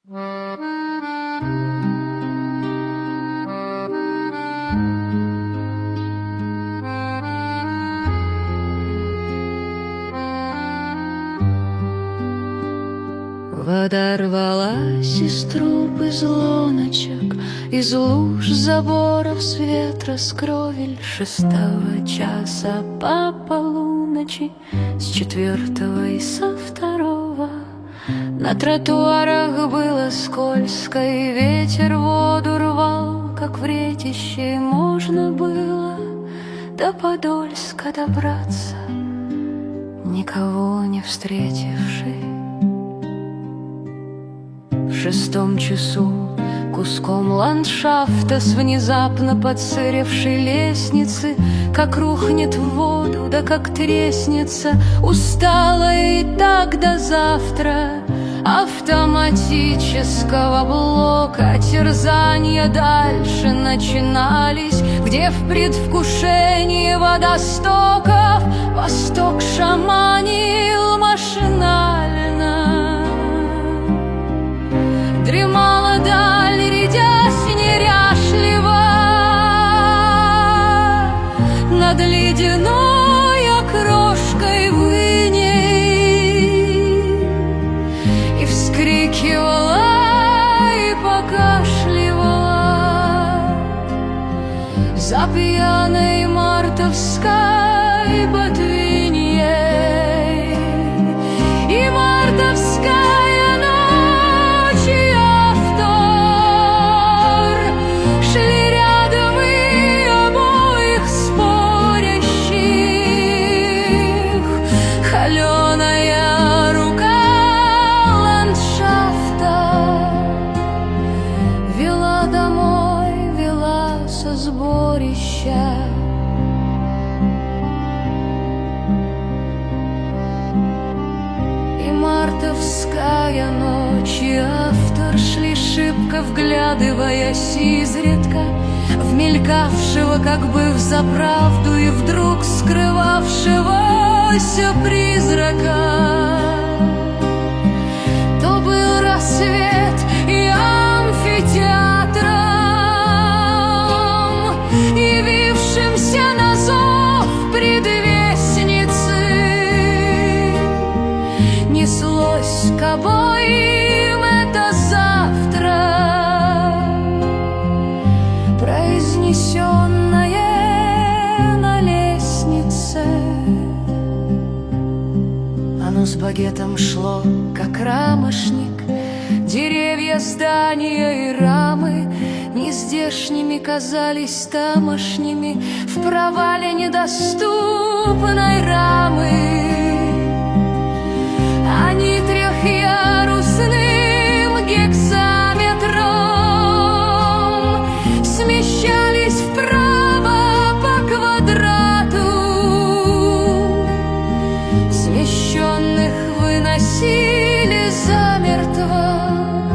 Вода рвалась из труб, из луночек, из луж, заборов, с ветра, с кровель. 6-го часа по полуночи, с 4-го и со 2-го. На тротуарах было скользко, и ветер воду рвал, как в ретище. Можно было до Подольска добраться, никого не встретивши. В 6-м часу куском ландшафта с внезапно подсыревшей лестницы, как рухнет в воду, да как треснется, устала и так до завтра. Автоматического блока терзания дальше начинались, где в предвкушении водостоков восток шаманил машинально. Дремала даль, рядясь неряшливо над ледяной окрошкой выней, и вскрикивала, и покашливала за пьяной мартовской ботвиньей. И мартовская холеная рука ландшафта вела домой, вела со сборища. И мартовская ночь, и автор шли шибко, вглядываясь изредка в мелькавшего как бы взаправду и вдруг скрывавшегося призрака. То был рассвет и амфитеатром, явившимся на зов предвестницы, неслось к обоим это завтра, произнесенное на лестнице. Оно с багетом шло, как рамошник. Деревья, здания и рамы нездешними казались тамошними в провале недоступной рамы. Они трехъярусным гексаметром смещались вправо по квадрату, смещенных выносили замертво.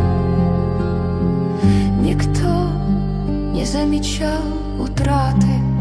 Никто не замечал утраты.